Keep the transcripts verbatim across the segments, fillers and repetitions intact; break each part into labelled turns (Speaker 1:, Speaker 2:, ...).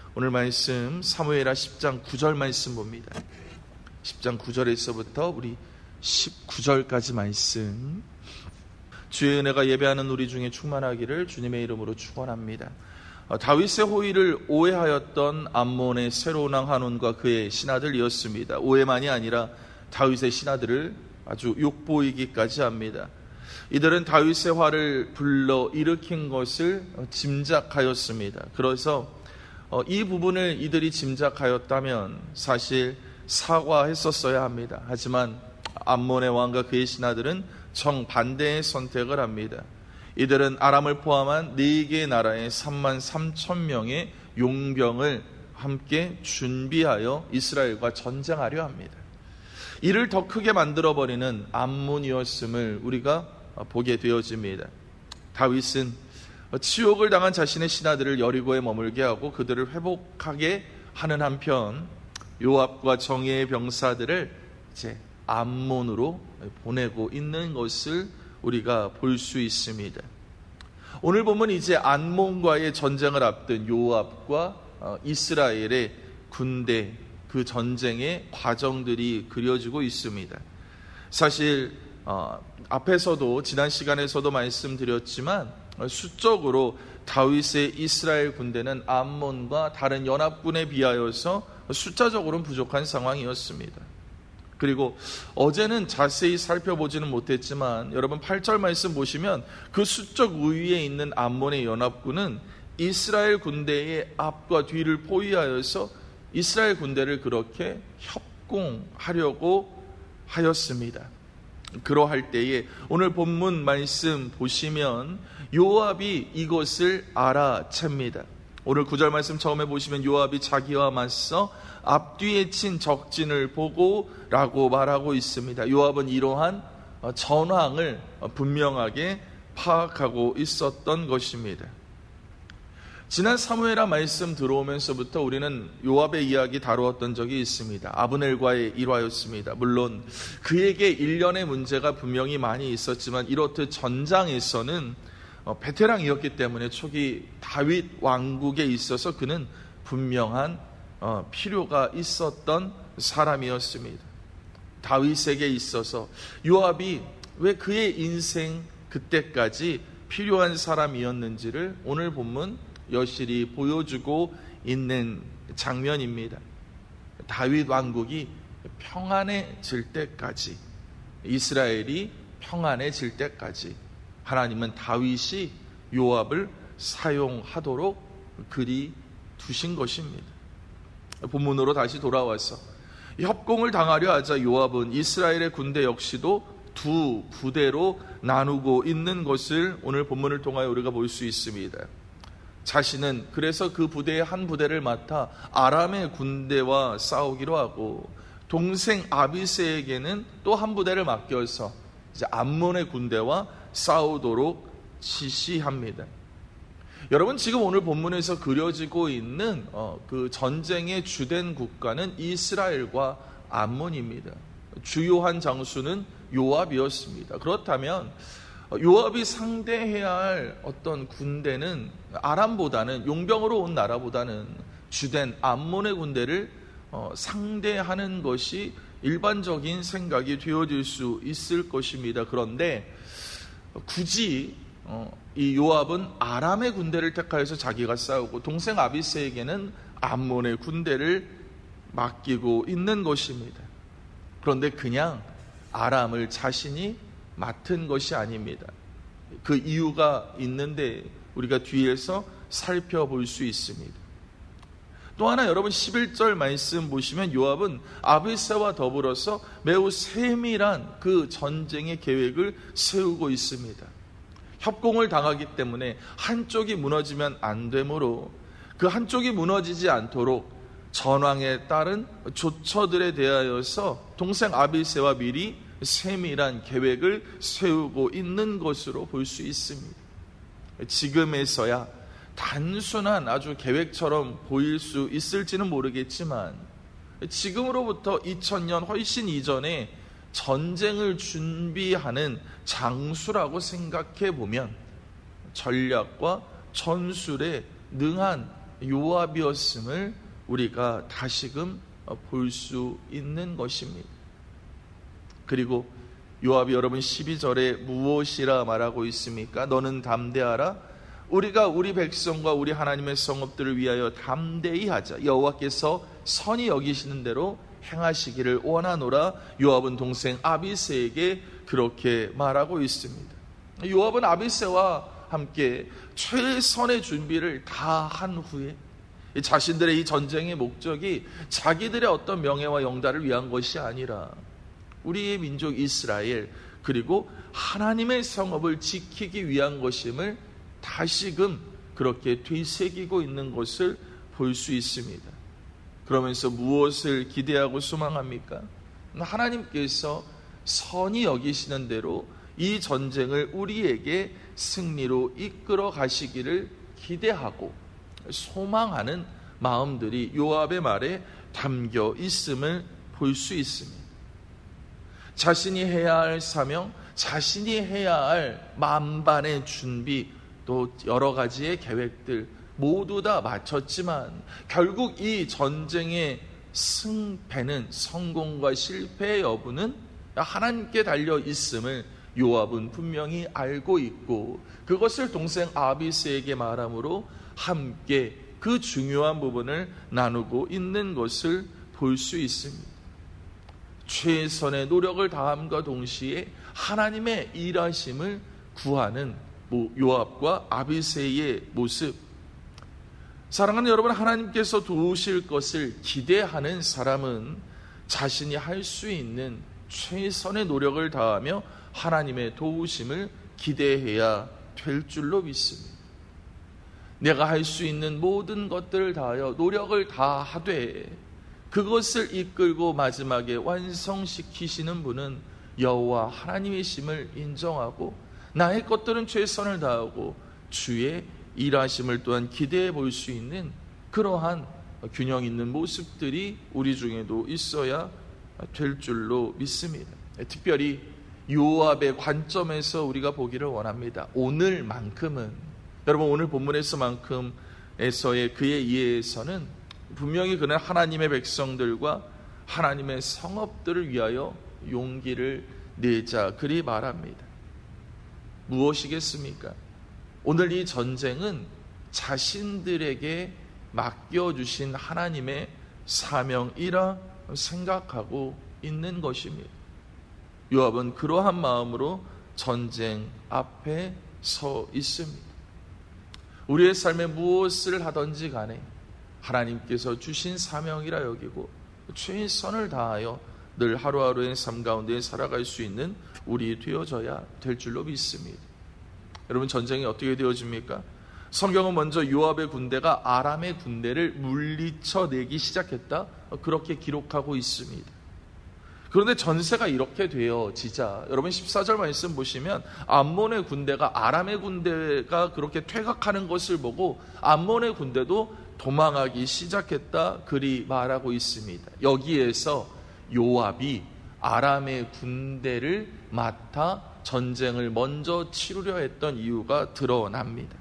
Speaker 1: 오늘 말씀 사무엘하 십 장 구 절 말씀 봅니다. 십 장 구 절에서부터 우리 십구 절까지 말씀, 주의 은혜가 예배하는 우리 중에 충만하기를 주님의 이름으로 축원합니다. 다윗의 호의를 오해하였던 암몬의 새로운 왕 한온과 그의 신하들이었습니다. 오해만이 아니라 다윗의 신하들을 아주 욕보이기까지 합니다. 이들은 다윗의 화를 불러 일으킨 것을 짐작하였습니다. 그래서 이 부분을 이들이 짐작하였다면 사실 사과했었어야 합니다. 하지만 암몬의 왕과 그의 신하들은 정반대의 선택을 합니다. 이들은 아람을 포함한 네 개의 나라의 삼만 삼천 명의 용병을 함께 준비하여 이스라엘과 전쟁하려 합니다. 이를 더 크게 만들어버리는 암몬이었음을 우리가 보게 되어집니다. 다윗은 치욕을 당한 자신의 신하들을 여리고에 머물게 하고 그들을 회복하게 하는 한편 요압과 정예의 병사들을 이제 암몬으로 보내고 있는 것을 우리가 볼 수 있습니다. 오늘 보면 이제 암몬과의 전쟁을 앞둔 요압과 이스라엘의 군대, 그 전쟁의 과정들이 그려지고 있습니다. 사실 어, 앞에서도 지난 시간에서도 말씀드렸지만 수적으로 다윗의 이스라엘 군대는 암몬과 다른 연합군에 비하여서 숫자적으로는 부족한 상황이었습니다. 그리고 어제는 자세히 살펴보지는 못했지만 여러분 팔 절 말씀 보시면 그 수적 우위에 있는 암몬의 연합군은 이스라엘 군대의 앞과 뒤를 포위하여서 이스라엘 군대를 그렇게 협공하려고 하였습니다. 그러할 때에 오늘 본문 말씀 보시면 요압이 이것을 알아챕니다. 오늘 구 절 말씀 처음에 보시면 요압이 자기와 맞서 앞뒤에 친 적진을 보고 라고 말하고 있습니다. 요압은 이러한 전황을 분명하게 파악하고 있었던 것입니다. 지난 사무엘하 말씀 들어오면서부터 우리는 요압의 이야기 다루었던 적이 있습니다. 아브넬과의 일화였습니다. 물론 그에게 일련의 문제가 분명히 많이 있었지만 이렇듯 전장에서는 베테랑이었기 때문에 초기 다윗 왕국에 있어서 그는 분명한 필요가 있었던 사람이었습니다. 다윗에게 있어서 요압이 왜 그의 인생 그때까지 필요한 사람이었는지를 오늘 본문 여실히 보여주고 있는 장면입니다. 다윗 왕국이 평안해질 때까지, 이스라엘이 평안해질 때까지 하나님은 다윗이 요압을 사용하도록 그리 두신 것입니다. 본문으로 다시 돌아와서 협공을 당하려 하자 요압은 이스라엘의 군대 역시도 두 부대로 나누고 있는 것을 오늘 본문을 통하여 우리가 볼 수 있습니다. 자신은 그래서 그 부대의 한 부대를 맡아 아람의 군대와 싸우기로 하고 동생 아비새에게는 또 한 부대를 맡겨서 이제 암몬의 군대와 싸우도록 지시합니다. 여러분, 지금 오늘 본문에서 그려지고 있는 어, 그 전쟁의 주된 국가는 이스라엘과 암몬입니다. 주요한 장수는 요압이었습니다. 그렇다면 요압이 상대해야 할 어떤 군대는 아람보다는, 용병으로 온 나라보다는 주된 암몬의 군대를 어, 상대하는 것이 일반적인 생각이 되어질 수 있을 것입니다. 그런데 굳이 어, 이 요압은 아람의 군대를 택하여서 자기가 싸우고 동생 아비새에게는 암몬의 군대를 맡기고 있는 것입니다. 그런데 그냥 아람을 자신이 맡은 것이 아닙니다. 그 이유가 있는데 우리가 뒤에서 살펴볼 수 있습니다. 또 하나 여러분 십일 절 말씀 보시면 요압은 아비새와 더불어서 매우 세밀한 그 전쟁의 계획을 세우고 있습니다. 협공을 당하기 때문에 한쪽이 무너지면 안 되므로 그 한쪽이 무너지지 않도록 전황에 따른 조처들에 대하여서 동생 아비새와 미리 세밀한 계획을 세우고 있는 것으로 볼 수 있습니다. 지금에서야 단순한 아주 계획처럼 보일 수 있을지는 모르겠지만 지금으로부터 이천 년 훨씬 이전에 전쟁을 준비하는 장수라고 생각해 보면 전략과 전술에 능한 요압이었음을 우리가 다시금 볼 수 있는 것입니다. 그리고 요압이 여러분 십이 절에 무엇이라 말하고 있습니까? 너는 담대하라. 우리가 우리 백성과 우리 하나님의 성읍들을 위하여 담대히 하자. 여호와께서 선히 여기시는 대로 행하시기를 원하노라. 요압은 동생 아비새에게 그렇게 말하고 있습니다. 요압은 아비새와 함께 최선의 준비를 다 한 후에 자신들의 이 전쟁의 목적이 자기들의 어떤 명예와 영달을 위한 것이 아니라 우리의 민족 이스라엘 그리고 하나님의 성읍을 지키기 위한 것임을 다시금 그렇게 되새기고 있는 것을 볼 수 있습니다. 그러면서 무엇을 기대하고 소망합니까? 하나님께서 선히 여기시는 대로 이 전쟁을 우리에게 승리로 이끌어 가시기를 기대하고 소망하는 마음들이 요압의 말에 담겨 있음을 볼 수 있습니다. 자신이 해야 할 사명, 자신이 해야 할 만반의 준비, 또 여러 가지의 계획들 모두 다 마쳤지만 결국 이 전쟁의 승패는, 성공과 실패의 여부는 하나님께 달려 있음을 요압은 분명히 알고 있고 그것을 동생 아비새에게 말함으로 함께 그 중요한 부분을 나누고 있는 것을 볼 수 있습니다. 최선의 노력을 다함과 동시에 하나님의 일하심을 구하는 요압과 아비새의 모습. 사랑하는 여러분, 하나님께서 도우실 것을 기대하는 사람은 자신이 할 수 있는 최선의 노력을 다하며 하나님의 도우심을 기대해야 될 줄로 믿습니다. 내가 할 수 있는 모든 것들을 다하여 노력을 다하되 그것을 이끌고 마지막에 완성시키시는 분은 여호와 하나님이심을 인정하고 나의 것들은 최선을 다하고 주의 일하심을 또한 기대해 볼 수 있는 그러한 균형 있는 모습들이 우리 중에도 있어야 될 줄로 믿습니다. 특별히 요압의 관점에서 우리가 보기를 원합니다. 오늘만큼은, 여러분 오늘 본문에서만큼에서의 그의 이해에서는 분명히 그는 하나님의 백성들과 하나님의 성읍들을 위하여 용기를 내자 그리 말합니다. 무엇이겠습니까? 오늘 이 전쟁은 자신들에게 맡겨주신 하나님의 사명이라 생각하고 있는 것입니다. 요압은 그러한 마음으로 전쟁 앞에 서 있습니다. 우리의 삶에 무엇을 하든지 간에 하나님께서 주신 사명이라 여기고 최선을 다하여 늘 하루하루의 삶 가운데 살아갈 수 있는 우리 되어져야 될 줄로 믿습니다. 여러분, 전쟁이 어떻게 되어집니까? 성경은 먼저 요압의 군대가 아람의 군대를 물리쳐내기 시작했다, 그렇게 기록하고 있습니다. 그런데 전세가 이렇게 되어지자 여러분 십사 절 말씀 보시면 암몬의 군대가 아람의 군대가 그렇게 퇴각하는 것을 보고 암몬의 군대도 도망하기 시작했다 그리 말하고 있습니다. 여기에서 요압이 아람의 군대를 맡아 전쟁을 먼저 치르려 했던 이유가 드러납니다.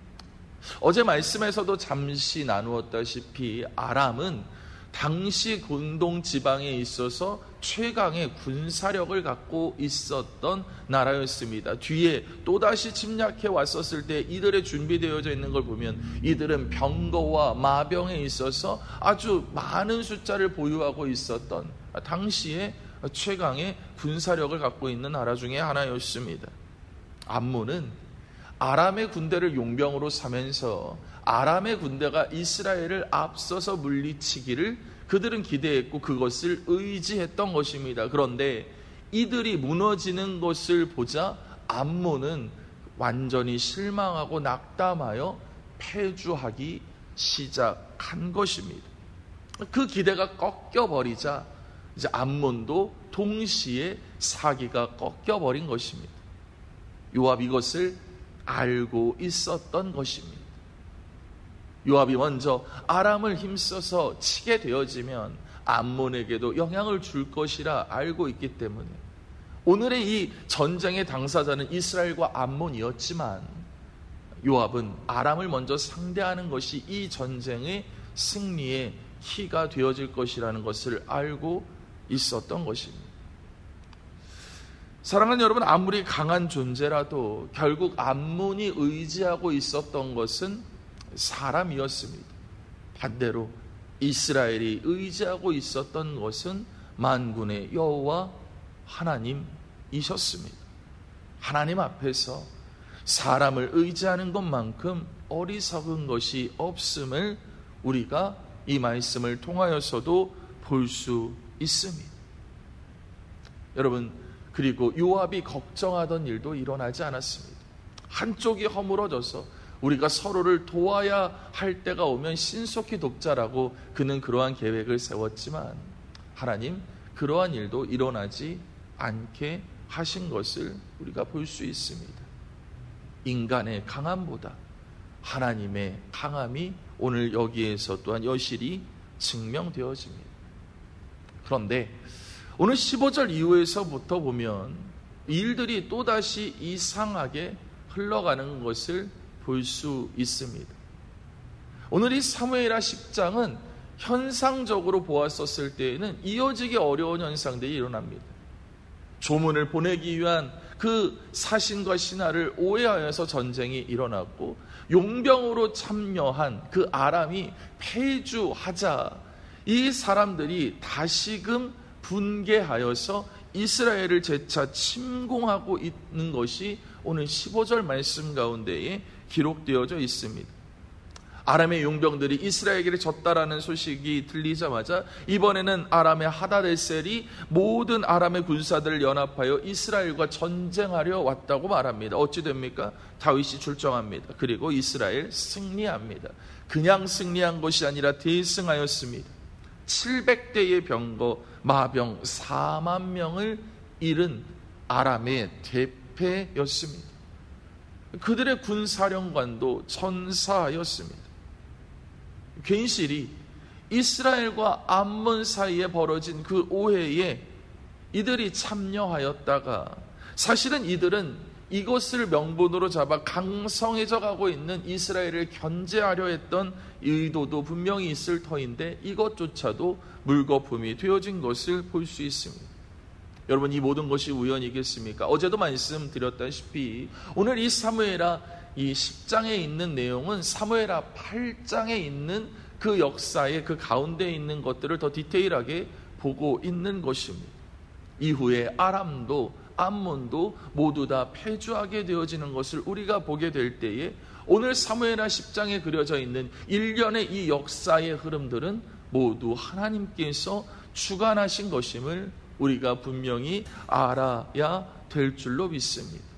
Speaker 1: 어제 말씀에서도 잠시 나누었다시피 아람은 당시 공동 지방에 있어서 최강의 군사력을 갖고 있었던 나라였습니다. 뒤에 또다시 침략해 왔었을 때 이들의 준비되어져 있는 걸 보면 이들은 병거와 마병에 있어서 아주 많은 숫자를 보유하고 있었던 당시에 최강의 군사력을 갖고 있는 나라 중에 하나였습니다. 암몬은 아람의 군대를 용병으로 사면서 아람의 군대가 이스라엘을 앞서서 물리치기를 그들은 기대했고 그것을 의지했던 것입니다. 그런데 이들이 무너지는 것을 보자 암몬은 완전히 실망하고 낙담하여 패주하기 시작한 것입니다. 그 기대가 꺾여버리자 이제 암몬도 동시에 사기가 꺾여버린 것입니다. 요압 이것을 알고 있었던 것입니다. 요압이 먼저 아람을 힘써서 치게 되어지면 암몬에게도 영향을 줄 것이라 알고 있기 때문에 오늘의 이 전쟁의 당사자는 이스라엘과 암몬이었지만 요압은 아람을 먼저 상대하는 것이 이 전쟁의 승리의 키가 되어질 것이라는 것을 알고 있었던 것입니다. 사랑하는 여러분, 아무리 강한 존재라도 결국 암몬이 의지하고 있었던 것은 사람이었습니다. 반대로 이스라엘이 의지하고 있었던 것은 만군의 여호와 하나님이셨습니다. 하나님 앞에서 사람을 의지하는 것만큼 어리석은 것이 없음을 우리가 이 말씀을 통하여서도 볼 수 있습니다. 여러분, 그리고 요압이 걱정하던 일도 일어나지 않았습니다. 한쪽이 허물어져서 우리가 서로를 도와야 할 때가 오면 신속히 돕자라고 그는 그러한 계획을 세웠지만 하나님 그러한 일도 일어나지 않게 하신 것을 우리가 볼 수 있습니다. 인간의 강함보다 하나님의 강함이 오늘 여기에서 또한 여실히 증명되어집니다. 그런데 오늘 십오 절 이후에서부터 보면 일들이 또다시 이상하게 흘러가는 것을 볼 수 있습니다. 오늘 이 사무엘하 십 장은 현상적으로 보았었을 때에는 이어지기 어려운 현상들이 일어납니다. 조문을 보내기 위한 그 사신과 신하를 오해하여서 전쟁이 일어났고 용병으로 참여한 그 아람이 패주하자 이 사람들이 다시금 분개하여서 이스라엘을 재차 침공하고 있는 것이 오늘 십오 절 말씀 가운데에 기록되어져 있습니다. 아람의 용병들이 이스라엘에게 졌다라는 소식이 들리자마자 이번에는 아람의 하다데셀이 모든 아람의 군사들을 연합하여 이스라엘과 전쟁하려 왔다고 말합니다. 어찌 됩니까? 다윗이 출정합니다. 그리고 이스라엘 승리합니다. 그냥 승리한 것이 아니라 대승하였습니다. 칠백 대의 병거 마병 사만 명을 잃은 아람의 대패였습니다. 그들의 군사령관도 전사였습니다. 괜시리 이스라엘과 암몬 사이에 벌어진 그 오해에 이들이 참여하였다가 사실은 이들은 이것을 명분으로 잡아 강성해져 가고 있는 이스라엘을 견제하려 했던 의도도 분명히 있을 터인데 이것조차도 물거품이 되어진 것을 볼 수 있습니다. 여러분, 이 모든 것이 우연이겠습니까? 어제도 말씀드렸다시피 오늘 이 사무엘하 이 십 장에 있는 내용은 사무엘하 팔 장에 있는 그 역사의 그 가운데 있는 것들을 더 디테일하게 보고 있는 것입니다. 이후에 아람도 암몬도 모두 다 패주하게 되어지는 것을 우리가 보게 될 때에 오늘 사무엘하 십 장에 그려져 있는 일련의 이 역사의 흐름들은 모두 하나님께서 주관하신 것임을 우리가 분명히 알아야 될 줄로 믿습니다.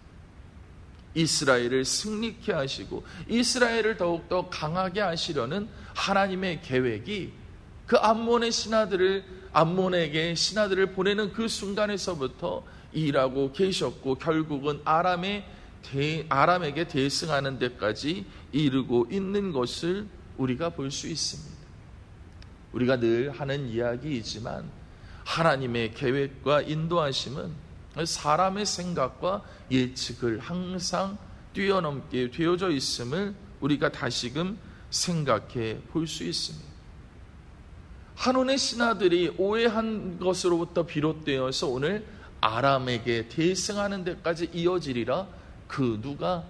Speaker 1: 이스라엘을 승리케 하시고 이스라엘을 더욱더 강하게 하시려는 하나님의 계획이 그 암몬의 신하들을 암몬에게 신하들을 보내는 그 순간에서부터 일하고 계셨고 결국은 아람의 대, 아람에게 대승하는 데까지 이르고 있는 것을 우리가 볼 수 있습니다. 우리가 늘 하는 이야기이지만 하나님의 계획과 인도하심은 사람의 생각과 예측을 항상 뛰어넘게 되어져 있음을 우리가 다시금 생각해 볼 수 있습니다. 한온의 신하들이 오해한 것으로부터 비롯되어서 오늘 아람에게 대승하는 데까지 이어지리라 그 누가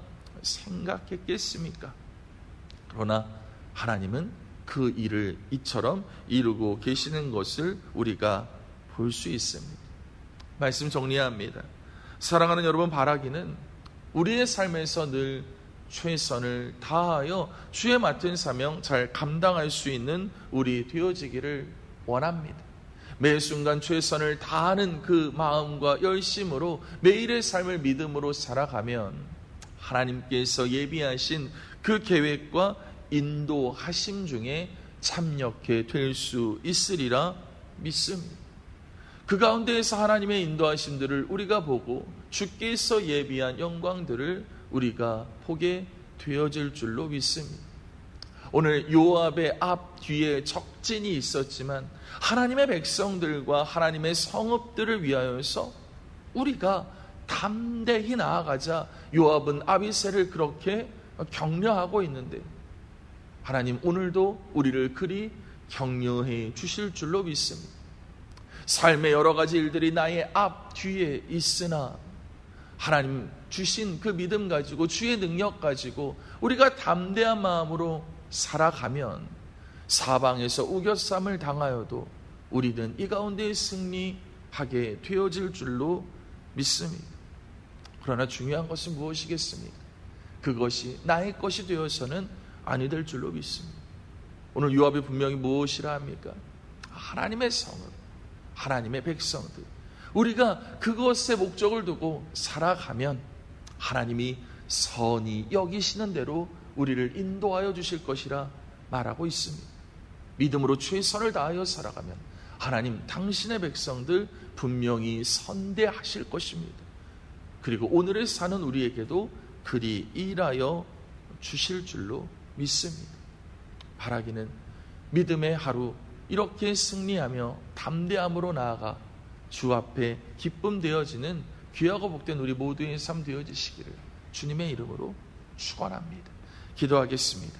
Speaker 1: 생각했겠습니까? 그러나 하나님은 그 일을 이처럼 이루고 계시는 것을 우리가 볼 수 있습니다. 말씀 정리합니다. 사랑하는 여러분, 바라기는 우리의 삶에서 늘 최선을 다하여 주의 맡은 사명 잘 감당할 수 있는 우리 되어지기를 원합니다. 매 순간 최선을 다하는 그 마음과 열심으로 매일의 삶을 믿음으로 살아가면 하나님께서 예비하신 그 계획과 인도하심 중에 참여케 될 수 있으리라 믿습니다. 그 가운데에서 하나님의 인도하심들을 우리가 보고 주께서 예비한 영광들을 우리가 보게 되어질 줄로 믿습니다. 오늘 요압의 앞 뒤에 적진이 있었지만 하나님의 백성들과 하나님의 성읍들을 위하여서 우리가 담대히 나아가자 요압은 아비새를 그렇게 격려하고 있는데 하나님 오늘도 우리를 그리 격려해 주실 줄로 믿습니다. 삶의 여러 가지 일들이 나의 앞 뒤에 있으나 하나님 주신 그 믿음 가지고 주의 능력 가지고 우리가 담대한 마음으로 살아가면 사방에서 우겨쌈을 당하여도 우리는 이 가운데 승리하게 되어질 줄로 믿습니다. 그러나 중요한 것은 무엇이겠습니까? 그것이 나의 것이 되어서는 아니 될 줄로 믿습니다. 오늘 요압이 분명히 무엇이라 합니까? 하나님의 성읍, 하나님의 백성들, 우리가 그것에 목적을 두고 살아가면 하나님이 선히 여기시는 대로 우리를 인도하여 주실 것이라 말하고 있습니다. 믿음으로 최선을 다하여 살아가면 하나님 당신의 백성들 분명히 선대하실 것입니다. 그리고 오늘을 사는 우리에게도 그리 일하여 주실 줄로 믿습니다. 바라기는 믿음의 하루 이렇게 승리하며 담대함으로 나아가 주 앞에 기쁨 되어지는 귀하고 복된 우리 모두의 삶 되어지시기를 주님의 이름으로 축원합니다. 기도하겠습니다.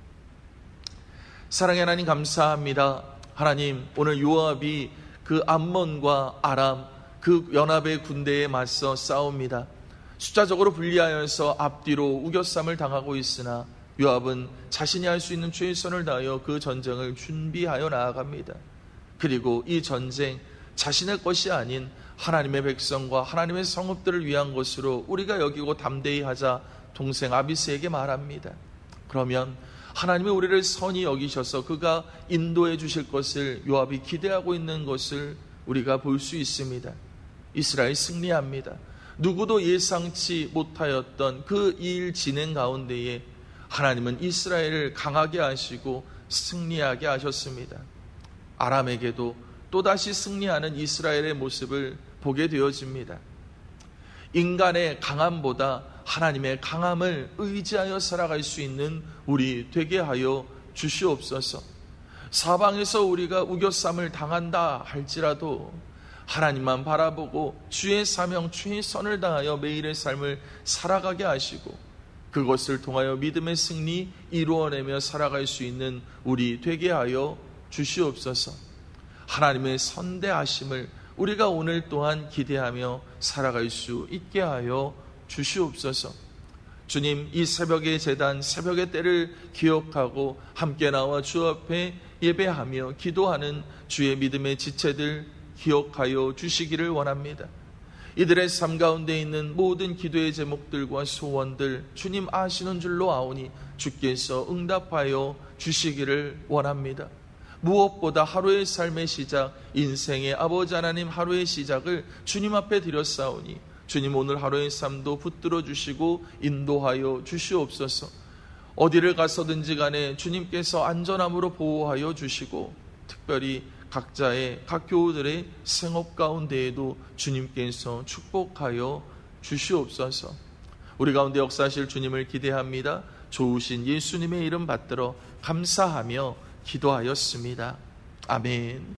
Speaker 1: 사랑의 하나님 감사합니다. 하나님 오늘 요압이 그 암몬과 아람 그 연합의 군대에 맞서 싸웁니다. 숫자적으로 불리하여서 앞뒤로 우겨쌈을 당하고 있으나 요압은 자신이 할 수 있는 최선을 다하여 그 전쟁을 준비하여 나아갑니다. 그리고 이 전쟁 자신의 것이 아닌 하나님의 백성과 하나님의 성읍들을 위한 것으로 우리가 여기고 담대히 하자 동생 아비스에게 말합니다. 그러면 하나님이 우리를 선히 여기셔서 그가 인도해 주실 것을 요압이 기대하고 있는 것을 우리가 볼 수 있습니다. 이스라엘 승리합니다. 누구도 예상치 못하였던 그 일 진행 가운데에 하나님은 이스라엘을 강하게 하시고 승리하게 하셨습니다. 아람에게도 또다시 승리하는 이스라엘의 모습을 보게 되어집니다. 인간의 강함보다 하나님의 강함을 의지하여 살아갈 수 있는 우리 되게 하여 주시옵소서. 사방에서 우리가 우겨쌈을 당한다 할지라도 하나님만 바라보고 주의 사명, 주의 선을 다하여 매일의 삶을 살아가게 하시고 그것을 통하여 믿음의 승리 이루어내며 살아갈 수 있는 우리 되게 하여 주시옵소서. 하나님의 선대하심을 우리가 오늘 또한 기대하며 살아갈 수 있게 하여 주시옵소서. 주님, 이 새벽의 제단, 새벽의 때를 기억하고 함께 나와 주 앞에 예배하며 기도하는 주의 믿음의 지체들 기억하여 주시기를 원합니다. 이들의 삶 가운데 있는 모든 기도의 제목들과 소원들 주님 아시는 줄로 아오니 주께서 응답하여 주시기를 원합니다. 무엇보다 하루의 삶의 시작, 인생의 아버지 하나님 하루의 시작을 주님 앞에 드렸사오니 주님 오늘 하루의 삶도 붙들어 주시고 인도하여 주시옵소서. 어디를 가서든지 간에 주님께서 안전함으로 보호하여 주시고 특별히 각자의 각 교우들의 생업 가운데에도 주님께서 축복하여 주시옵소서. 우리 가운데 역사하실 주님을 기대합니다. 좋으신 예수님의 이름 받들어 감사하며 기도하였습니다. 아멘.